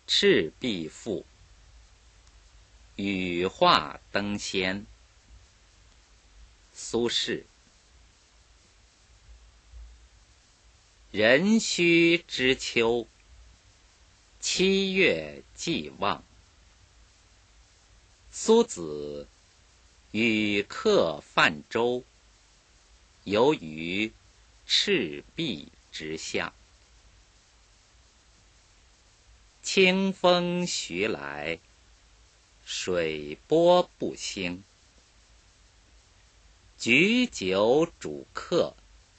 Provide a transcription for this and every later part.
赤壁赋，羽化登仙。苏轼。壬戌之秋，7月既望。苏子与客泛舟，游于赤壁之下。清风徐来，水波不兴。举酒属客，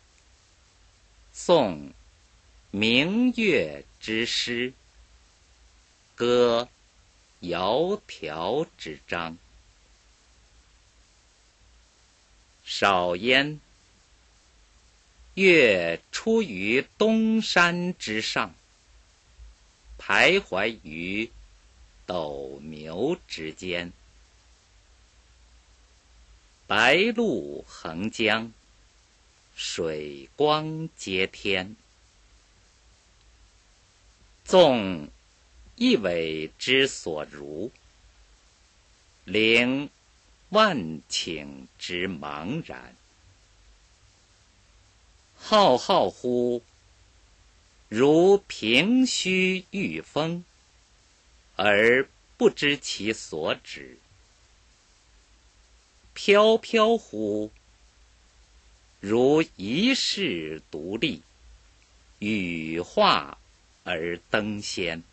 诵明月之诗，歌窈窕之章。少焉，月出于东山之上，徘徊于斗牛之间。白露横江，水光接天。纵一苇之所如，凌万顷之茫然。浩浩乎如凭虚御风，而不知其所止。飘飘乎如遗世独立，羽化而登仙。